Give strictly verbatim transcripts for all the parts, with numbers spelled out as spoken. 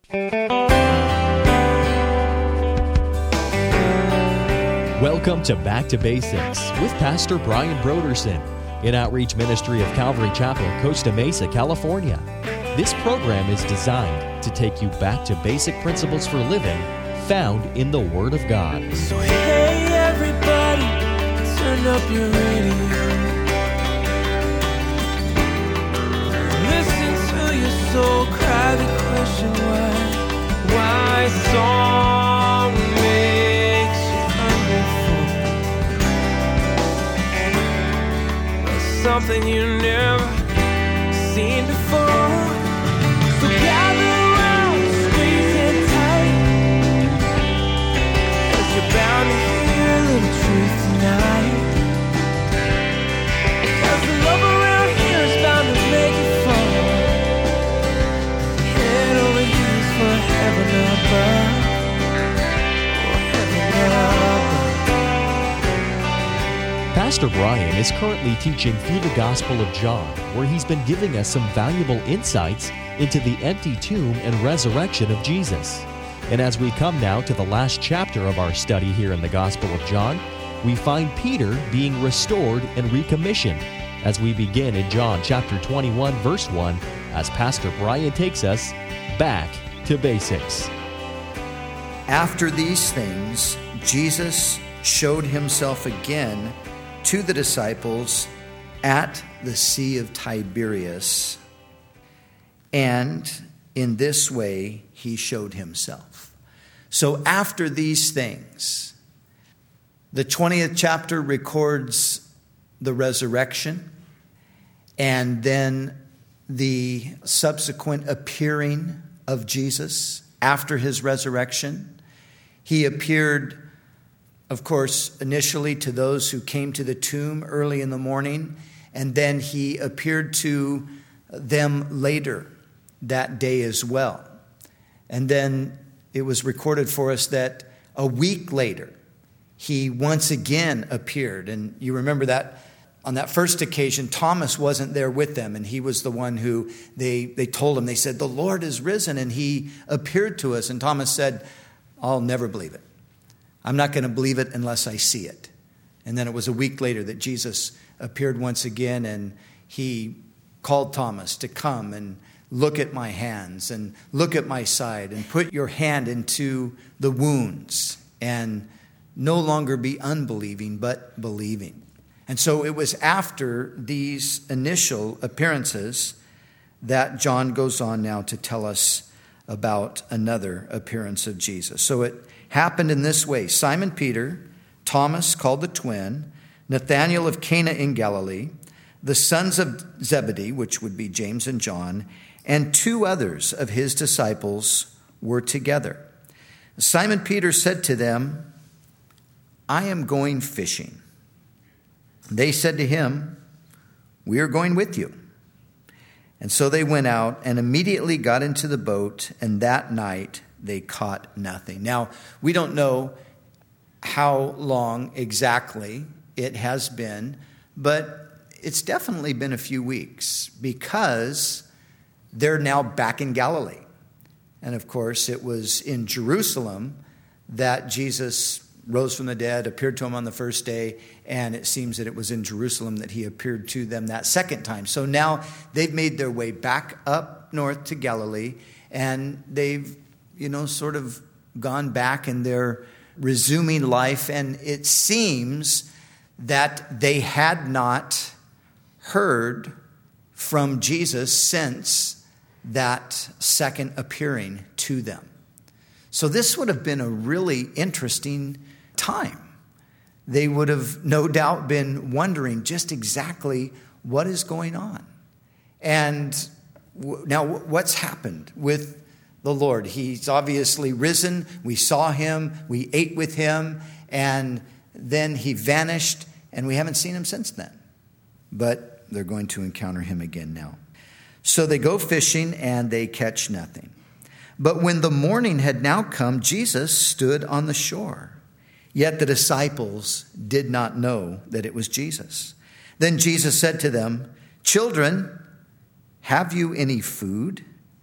Welcome to Back to Basics with Pastor Brian Broderson in Outreach Ministry of Calvary Chapel, Costa Mesa, California. This program is designed to take you back to basic principles for living found in the Word of God. So hey everybody, turn up your radio. Listen to your soul cry the question why. Why song makes you hungry for something you never seen before. So gather around, squeeze in tight, 'cause you're bound to hear a little truth tonight. 'Cause the love around here is bound to make you fall. Head over heels for heaven above. Oh, heaven above. Pastor Brian is currently teaching through the Gospel of John, where he's been giving us some valuable insights into the empty tomb and resurrection of Jesus. And as we come now to the last chapter of our study here in the Gospel of John, we find Peter being restored and recommissioned as we begin in John chapter twenty-one, verse one, as Pastor Brian takes us back to basics. After these things, Jesus showed himself again to the disciples at the Sea of Tiberias, and in this way he showed himself. So after these things, the twentieth chapter records the resurrection and then the subsequent appearing of Jesus after his resurrection. He appeared, of course, initially to those who came to the tomb early in the morning, and then he appeared to them later that day as well. And then it was recorded for us that a week later, he once again appeared. And you remember that on that first occasion, Thomas wasn't there with them, and he was the one who they, they told him, they said, "The Lord is risen," and he appeared to us. And Thomas said, "I'll never believe it. I'm not going to believe it unless I see it." And then it was a week later that Jesus appeared once again, and he called Thomas to come and look at my hands and look at my side and put your hand into the wounds and no longer be unbelieving but believing. And so it was after these initial appearances that John goes on now to tell us about another appearance of Jesus. So it happened in this way. Simon Peter, Thomas called the twin, Nathanael of Cana in Galilee, the sons of Zebedee, which would be James and John, and two others of his disciples were together. Simon Peter said to them, "I am going fishing." They said to him, "We are going with you." And so they went out and immediately got into the boat, and that night they caught nothing. Now, we don't know how long exactly it has been, but it's definitely been a few weeks, because they're now back in Galilee. And of course, it was in Jerusalem that Jesus rose from the dead, appeared to them on the first day, and it seems that it was in Jerusalem that he appeared to them that second time. So now they've made their way back up north to Galilee, and they've, you know, sort of gone back and they're resuming life, and it seems that they had not heard from Jesus since that second appearing to them. So this would have been a really interesting time. They would have no doubt been wondering just exactly what is going on. And w- now what's happened with the Lord? He's obviously risen. We saw him. We ate with him. And then he vanished, and we haven't seen him since then. But they're going to encounter him again now. So they go fishing, and they catch nothing. But when the morning had now come, Jesus stood on the shore. Yet the disciples did not know that it was Jesus. Then Jesus said to them, "Children, have you any food?"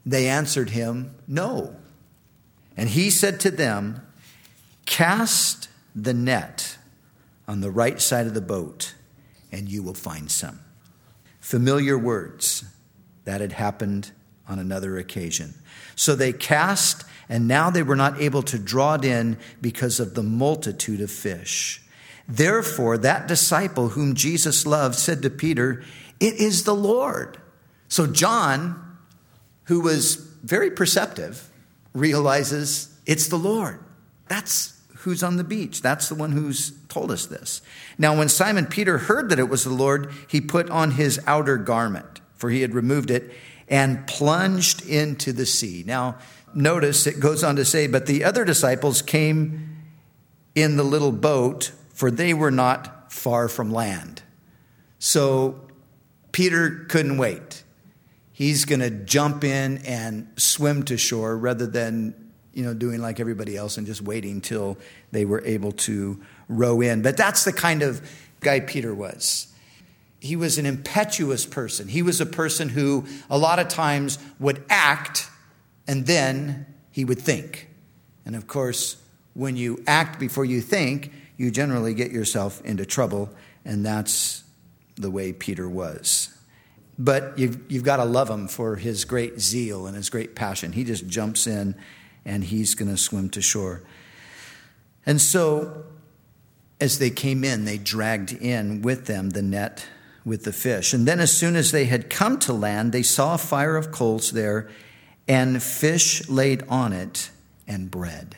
They answered him, "No." And he said to them, "Cast the net on the right side of the boat, and you will find some." Familiar words that had happened on another occasion. So they cast, and now they were not able to draw it in because of the multitude of fish. Therefore, that disciple whom Jesus loved said to Peter, "It is the Lord." So John, who was very perceptive, realizes it's the Lord. That's who's on the beach. That's the one who's told us this. Now, when Simon Peter heard that it was the Lord, he put on his outer garment, for he had removed it, and plunged into the sea. Now, notice it goes on to say, but the other disciples came in the little boat, for they were not far from land. So Peter couldn't wait. He's going to jump in and swim to shore rather than, you know, doing like everybody else and just waiting till they were able to row in. But that's the kind of guy Peter was. He was an impetuous person. He was a person who a lot of times would act and then he would think. And of course, when you act before you think, you generally get yourself into trouble. And that's the way Peter was. But you've, you've got to love him for his great zeal and his great passion. He just jumps in and he's going to swim to shore. And so as they came in, they dragged in with them the net with the fish. And then as soon as they had come to land, they saw a fire of coals there and fish laid on it and bread.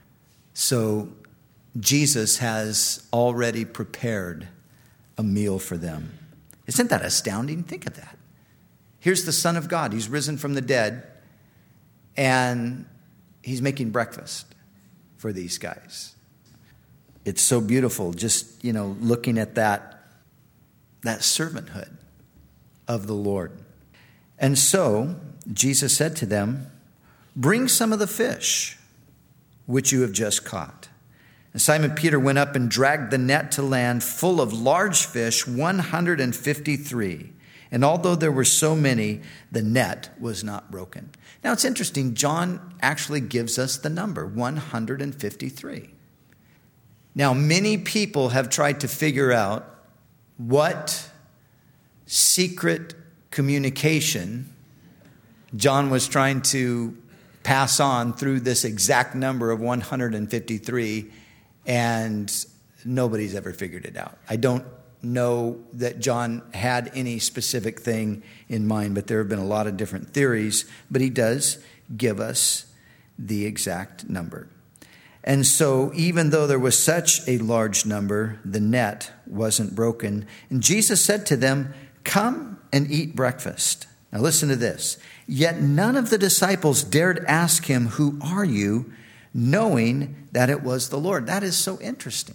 So Jesus has already prepared a meal for them. Isn't that astounding? Think of that. Here's the Son of God. He's risen from the dead, and he's making breakfast for these guys. It's so beautiful just, you know, looking at that, that servanthood of the Lord. And so Jesus said to them, "Bring some of the fish which you have just caught." And Simon Peter went up and dragged the net to land full of large fish, one hundred fifty-three. And although there were so many, the net was not broken. Now it's interesting, John actually gives us the number, one hundred fifty-three. Now many people have tried to figure out what secret communication John was trying to pass on through this exact number of one hundred fifty-three. And nobody's ever figured it out. I don't know that John had any specific thing in mind, but there have been a lot of different theories. But he does give us the exact number. And so even though there was such a large number, the net wasn't broken. And Jesus said to them, "Come and eat breakfast." Now listen to this. Yet none of the disciples dared ask him, "Who are you?" knowing that it was the Lord. That is so interesting.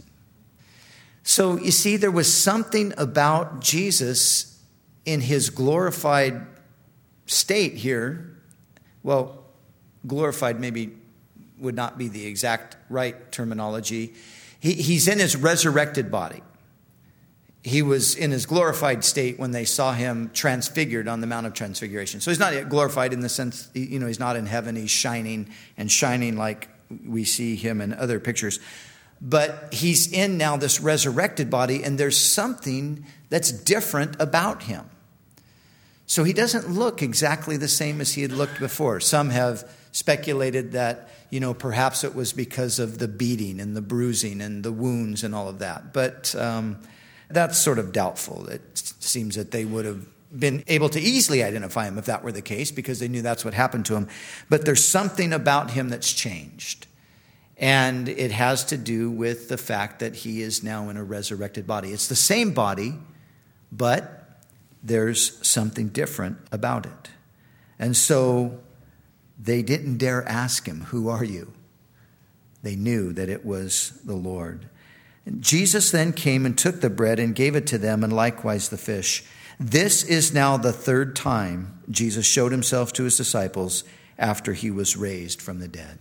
So you see, there was something about Jesus in his glorified state here. Well, glorified maybe would not be the exact right terminology. He, he's in his resurrected body. He was in his glorified state when they saw him transfigured on the Mount of Transfiguration. So he's not yet glorified in the sense, you know, he's not in heaven. He's shining and shining like we see him in other pictures. But he's in now this resurrected body, and there's something that's different about him. So he doesn't look exactly the same as he had looked before. Some have speculated that, you know, perhaps it was because of the beating and the bruising and the wounds and all of that. But um, that's sort of doubtful. It seems that they would have been able to easily identify him if that were the case, because they knew that's what happened to him. But there's something about him that's changed. And it has to do with the fact that he is now in a resurrected body. It's the same body, but there's something different about it. And so they didn't dare ask him, "Who are you?" They knew that it was the Lord. And Jesus then came and took the bread and gave it to them, and likewise the fish. This is now the third time Jesus showed himself to his disciples after he was raised from the dead.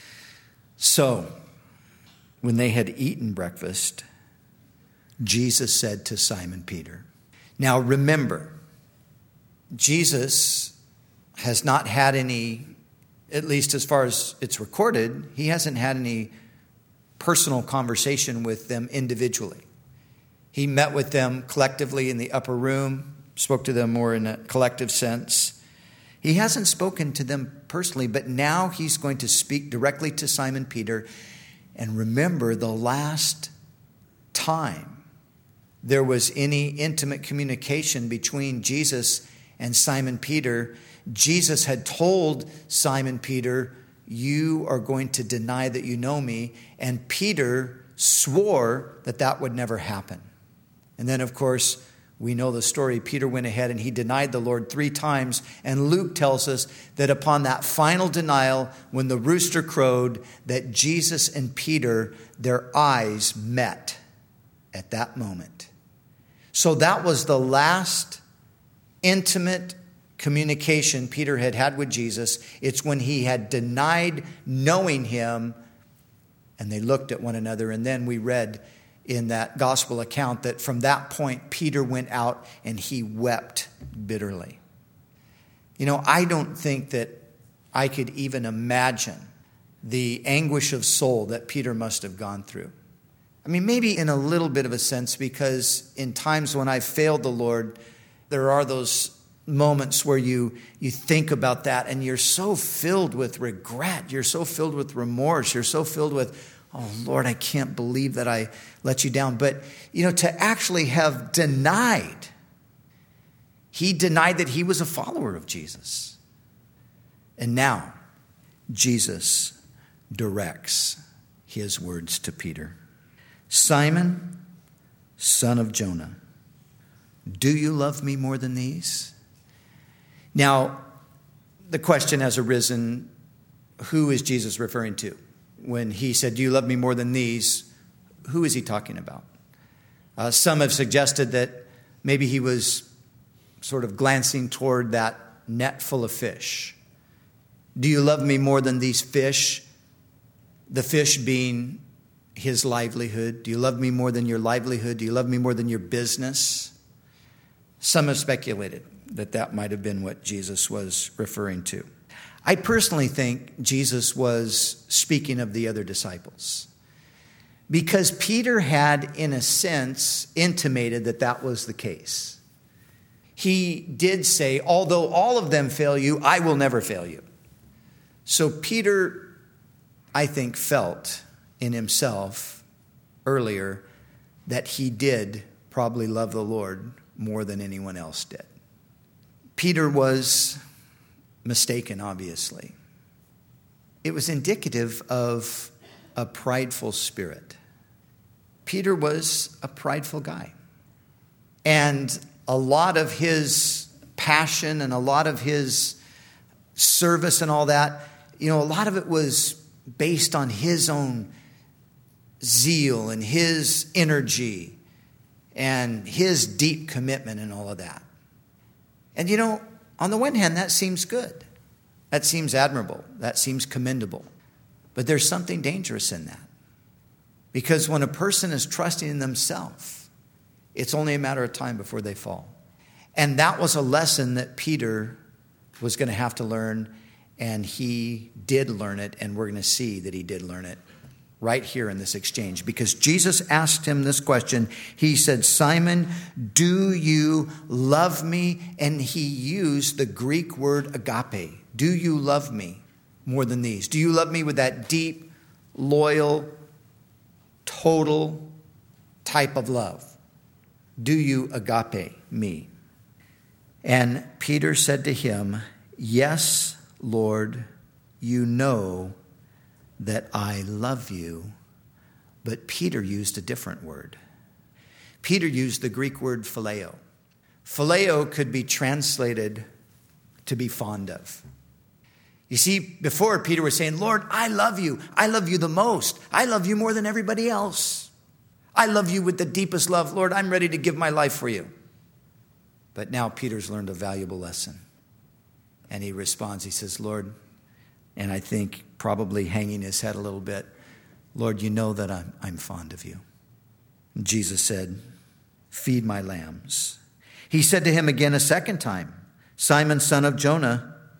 So, when they had eaten breakfast, Jesus said to Simon Peter. Now remember, Jesus has not had any, at least as far as it's recorded, he hasn't had any personal conversation with them individually. He met with them collectively in the upper room, spoke to them more in a collective sense. He hasn't spoken to them personally, but now he's going to speak directly to Simon Peter. And remember, the last time there was any intimate communication between Jesus and Simon Peter, Jesus had told Simon Peter, you are going to deny that you know me. And Peter swore that that would never happen. And then, of course, we know the story. Peter went ahead and he denied the Lord three times. And Luke tells us that upon that final denial, when the rooster crowed, that Jesus and Peter, their eyes met at that moment. So that was the last intimate communication Peter had had with Jesus. It's when he had denied knowing him, and they looked at one another. And then we read in that gospel account that from that point, Peter went out and he wept bitterly. You know, I don't think that I could even imagine the anguish of soul that Peter must have gone through. I mean, maybe in a little bit of a sense, because in times when I've failed the Lord, there are those moments where you, you think about that and you're so filled with regret. You're so filled with remorse. You're so filled with, oh, Lord, I can't believe that I let you down. But, you know, to actually have denied, he denied that he was a follower of Jesus. And now Jesus directs his words to Peter. Simon, son of Jonah, do you love me more than these? Now, the question has arisen, who is Jesus referring to? When he said, do you love me more than these? Who is he talking about? Uh, some have suggested that maybe he was sort of glancing toward that net full of fish. Do you love me more than these fish? The fish being his livelihood. Do you love me more than your livelihood? Do you love me more than your business? Some have speculated that that might have been what Jesus was referring to. I personally think Jesus was speaking of the other disciples, because Peter had, in a sense, intimated that that was the case. He did say, although all of them fail you, I will never fail you. So Peter, I think, felt in himself earlier that he did probably love the Lord more than anyone else did. Peter was mistaken, obviously. It was indicative of a prideful spirit. Peter was a prideful guy. And a lot of his passion and a lot of his service and all that, you know, a lot of it was based on his own zeal and his energy and his deep commitment and all of that. And, you know, on the one hand, that seems good. That seems admirable. That seems commendable. But there's something dangerous in that. Because when a person is trusting in themselves, it's only a matter of time before they fall. And that was a lesson that Peter was going to have to learn. And he did learn it. And we're going to see that he did learn it right here in this exchange. Because Jesus asked him this question. He said, Simon, do you love me? And he used the Greek word agape. Do you love me more than these? Do you love me with that deep, loyal, total type of love? Do you agape me? And Peter said to him, yes, Lord, you know that I love you. But Peter used a different word. Peter used the Greek word phileo. Phileo could be translated to be fond of. You see, before Peter was saying, Lord, I love you. I love you the most. I love you more than everybody else. I love you with the deepest love. Lord, I'm ready to give my life for you. But now Peter's learned a valuable lesson. And he responds, he says, Lord, and I think probably hanging his head a little bit, Lord, you know that I'm, I'm fond of you. And Jesus said, feed my lambs. He said to him again a second time, Simon, son of Jonah,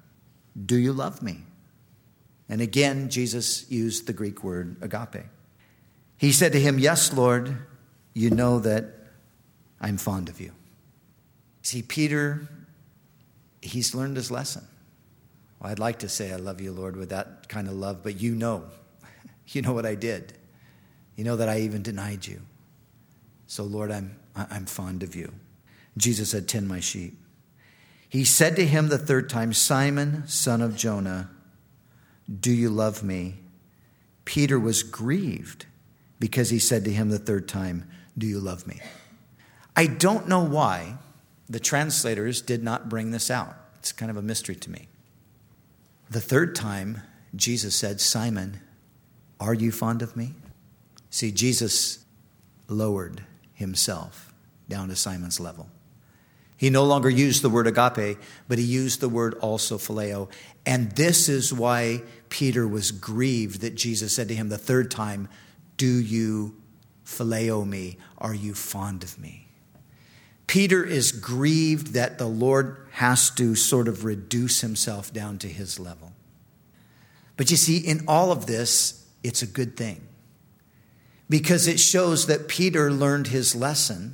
do you love me? And again, Jesus used the Greek word agape. He said to him, yes, Lord, you know that I'm fond of you. See, Peter, he's learned his lesson. Well, I'd like to say I love you, Lord, with that kind of love, but you know, you know what I did. You know that I even denied you. So, Lord, I'm I'm fond of you. Jesus said, tend my sheep. He said to him the third time, Simon, son of Jonah, do you love me? Peter was grieved because he said to him the third time, do you love me? I don't know why the translators did not bring this out. It's kind of a mystery to me. The third time, Jesus said, Simon, are you fond of me? See, Jesus lowered himself down to Simon's level. He no longer used the word agape, but he used the word also phileo. And this is why Peter was grieved that Jesus said to him the third time, do you phileo me? Are you fond of me? Peter is grieved that the Lord has to sort of reduce himself down to his level. But you see, in all of this, it's a good thing. Because it shows that Peter learned his lesson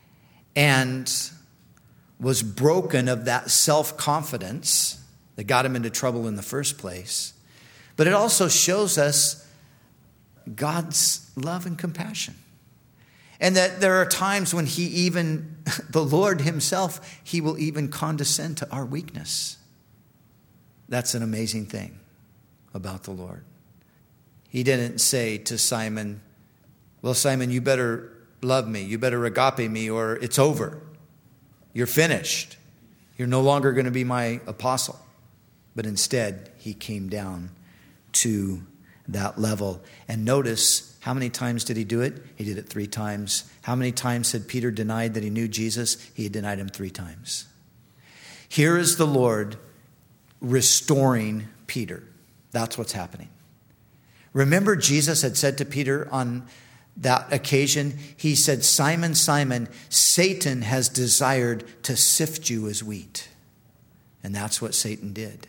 and was broken of that self-confidence that got him into trouble in the first place. But it also shows us God's love and compassion. And that there are times when he even, the Lord himself, he will even condescend to our weakness. That's an amazing thing about the Lord. He didn't say to Simon, well, Simon, you better love me. You better agape me or it's over. You're finished. You're no longer going to be my apostle. But instead, he came down to that level. And notice, how many times did he do it? He did it three times. How many times had Peter denied that he knew Jesus? He had denied him three times. Here is the Lord restoring Peter. That's what's happening. Remember, Jesus had said to Peter on that occasion, he said, Simon, Simon, Satan has desired to sift you as wheat. And that's what Satan did.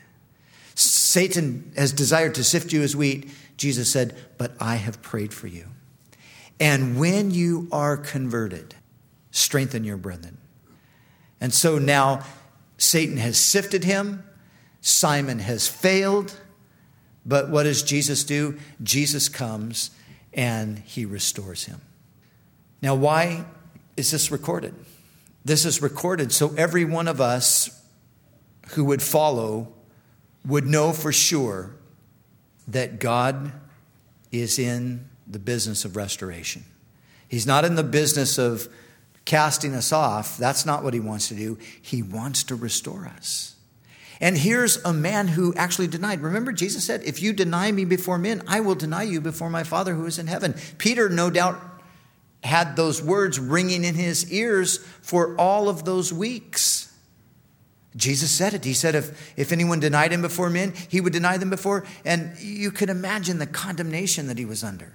Satan has desired to sift you as wheat. Jesus said, but I have prayed for you. And when you are converted, strengthen your brethren. And so now Satan has sifted him. Simon has failed. But what does Jesus do? Jesus comes and he restores him. Now, why is this recorded? This is recorded so every one of us who would follow would know for sure that God is in the business of restoration. He's not in the business of casting us off. That's not what he wants to do. He wants to restore us. And here's a man who actually denied. Remember, Jesus said, if you deny me before men, I will deny you before my Father who is in heaven. Peter, no doubt, had those words ringing in his ears for all of those weeks. Jesus said it. He said if, if anyone denied him before men, he would deny them before. And you can imagine the condemnation that he was under.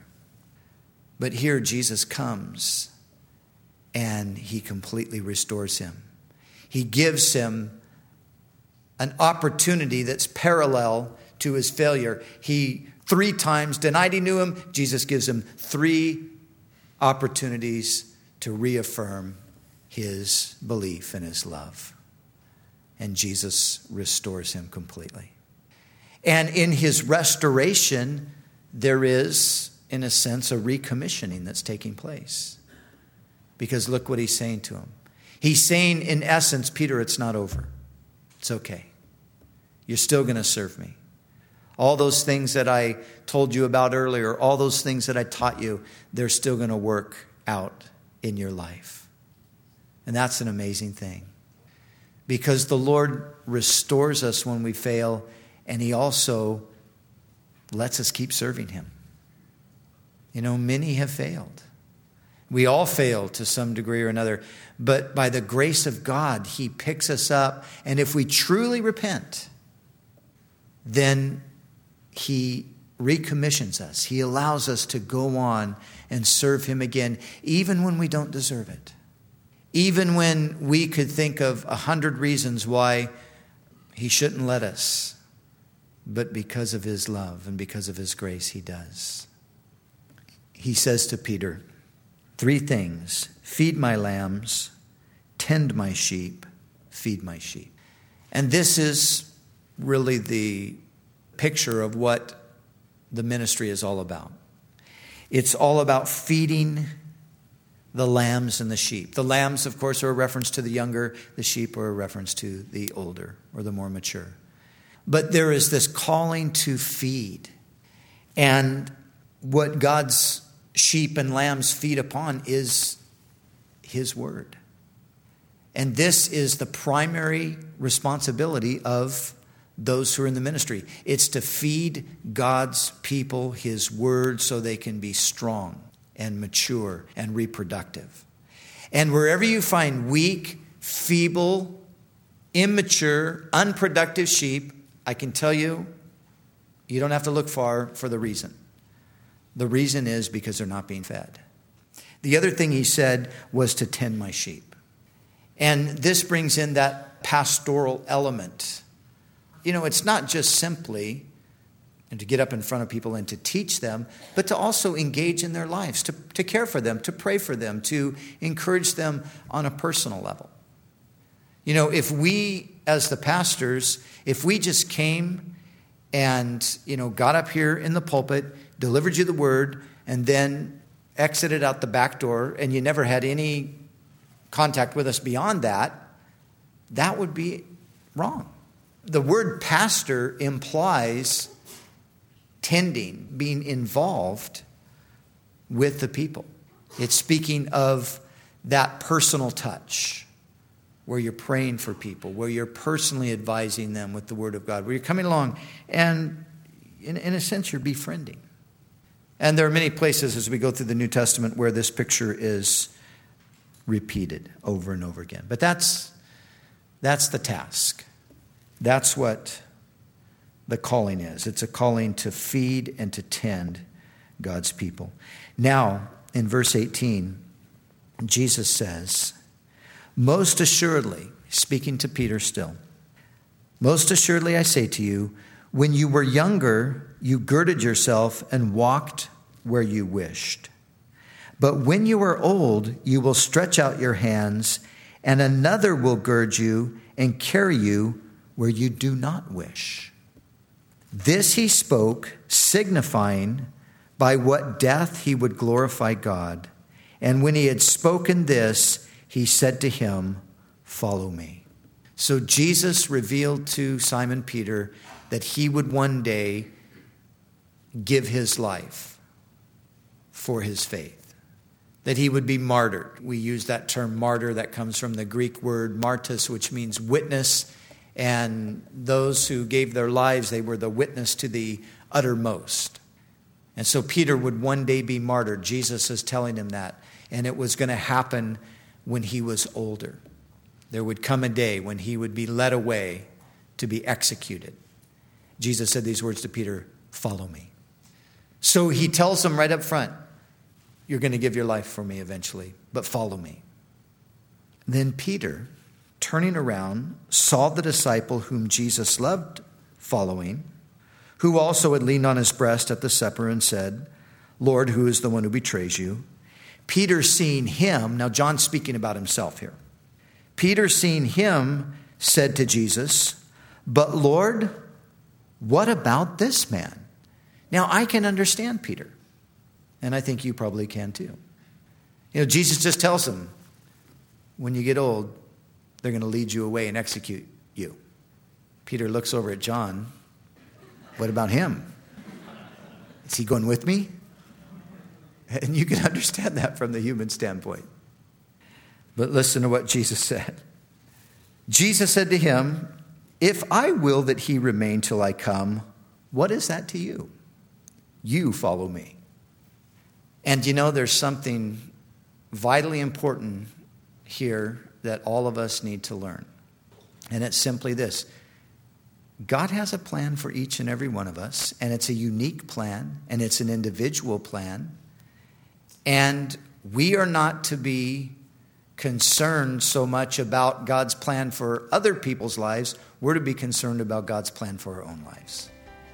But here Jesus comes and he completely restores him. He gives him an opportunity that's parallel to his failure. He three times denied he knew him. Jesus gives him three opportunities to reaffirm his belief and his love. And Jesus restores him completely. And in his restoration, there is, in a sense, a recommissioning that's taking place. Because look what he's saying to him. He's saying, in essence, Peter, it's not over. It's okay. You're still going to serve me. All those things that I told you about earlier, all those things that I taught you, they're still going to work out in your life. And that's an amazing thing. Because the Lord restores us when we fail, and he also lets us keep serving him. You know, many have failed. We all fail to some degree or another. But by the grace of God, he picks us up. And if we truly repent, then he recommissions us. He allows us to go on and serve him again, even when we don't deserve it. Even when we could think of a hundred reasons why he shouldn't let us. but because of his love and because of his grace, he does. He says to Peter, three things: feed my lambs, tend my sheep, feed my sheep. And this is really the picture of what the ministry is all about. It's all about feeding the lambs and the sheep. The lambs, of course, are a reference to the younger. The sheep are a reference to the older or the more mature. But there is this calling to feed. And what God's sheep and lambs feed upon is his word. And this is the primary responsibility of those who are in the ministry. It's to feed God's people his word so they can be strong and mature and reproductive. And wherever you find weak, feeble, immature, unproductive sheep, I can tell you, you don't have to look far for the reason. The reason is because they're not being fed. The other thing he said was to tend my sheep. And this brings in that pastoral element. You know, it's not just simply and to get up in front of people and to teach them, but to also engage in their lives, to, to care for them, to pray for them, to encourage them on a personal level. You know, if we, as the pastors, if we just came and, you know, got up here in the pulpit, delivered you the word, and then exited out the back door, and you never had any contact with us beyond that, that would be wrong. The word pastor implies tending, being involved with the people. It's speaking of that personal touch where you're praying for people, where you're personally advising them with the word of God, where you're coming along and in, in a sense you're befriending. And there are many places as we go through the New Testament where this picture is repeated over and over again. But that's that's the task. That's what the calling is. It's a calling to feed and to tend God's people. Now, in verse eighteen, Jesus says, most assuredly, speaking to Peter still, most assuredly I say to you, when you were younger, you girded yourself and walked where you wished. But when you are old, you will stretch out your hands, and another will gird you and carry you where you do not wish. This he spoke, signifying by what death he would glorify God. And when he had spoken this, he said to him, follow me. So Jesus revealed to Simon Peter that he would one day give his life for his faith, that he would be martyred. We use that term martyr that comes from the Greek word martys, which means witness. And those who gave their lives, they were the witness to the uttermost. And so Peter would one day be martyred. Jesus is telling him that. And it was going to happen when he was older. There would come a day when he would be led away to be executed. Jesus said these words to Peter, follow me. So he tells him right up front, you're going to give your life for me eventually, but follow me. Then Peter, turning around, saw the disciple whom Jesus loved following, who also had leaned on his breast at the supper and said, Lord, who is the one who betrays you? Peter, seeing him, now John's speaking about himself here. Peter, seeing him, said to Jesus, but Lord, what about this man? Now I can understand Peter, and I think you probably can too. You know, Jesus just tells him, when you get old, they're going to lead you away and execute you. Peter looks over at John. What about him? Is he going with me? And you can understand that from the human standpoint. But listen to what Jesus said. Jesus said to him, if I will that he remain till I come, what is that to you? You follow me. And you know, there's something vitally important here that all of us need to learn. And it's simply this. God has a plan for each and every one of us, and it's a unique plan, and it's an individual plan. And we are not to be concerned so much about God's plan for other people's lives. We're to be concerned about God's plan for our own lives.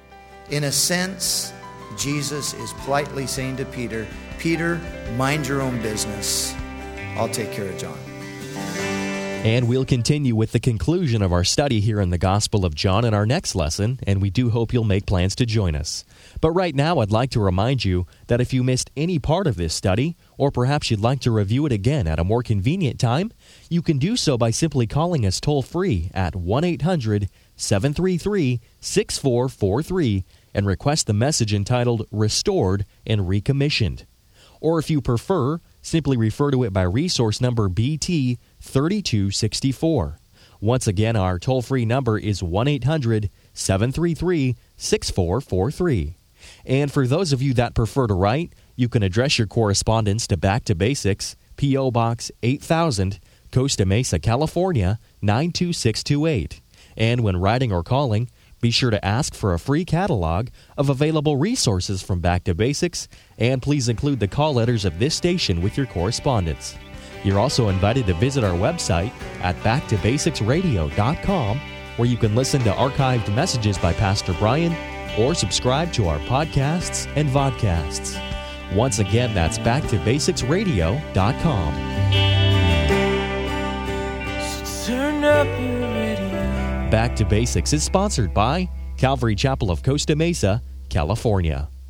In a sense, Jesus is politely saying to Peter, Peter, mind your own business. I'll take care of John. And we'll continue with the conclusion of our study here in the Gospel of John in our next lesson, and we do hope you'll make plans to join us. But right now, I'd like to remind you that if you missed any part of this study, or perhaps you'd like to review it again at a more convenient time, you can do so by simply calling us toll-free at one eight hundred seven three three six four four three and request the message entitled Restored and Recommissioned. Or if you prefer, simply refer to it by resource number B T thirty-two sixty-four. Once again, our toll-free number is one eight hundred seven three three six four four three. And for those of you that prefer to write, you can address your correspondence to Back to Basics, P O. Box eight thousand, Costa Mesa, California, nine two six two eight. And when writing or calling, be sure to ask for a free catalog of available resources from Back to Basics, and please include the call letters of this station with your correspondence. You're also invited to visit our website at back to basics radio dot com, where you can listen to archived messages by Pastor Brian or subscribe to our podcasts and vodcasts. Once again, that's back to basics radio dot com. So turn up your radio. Back to Basics is sponsored by Calvary Chapel of Costa Mesa, California.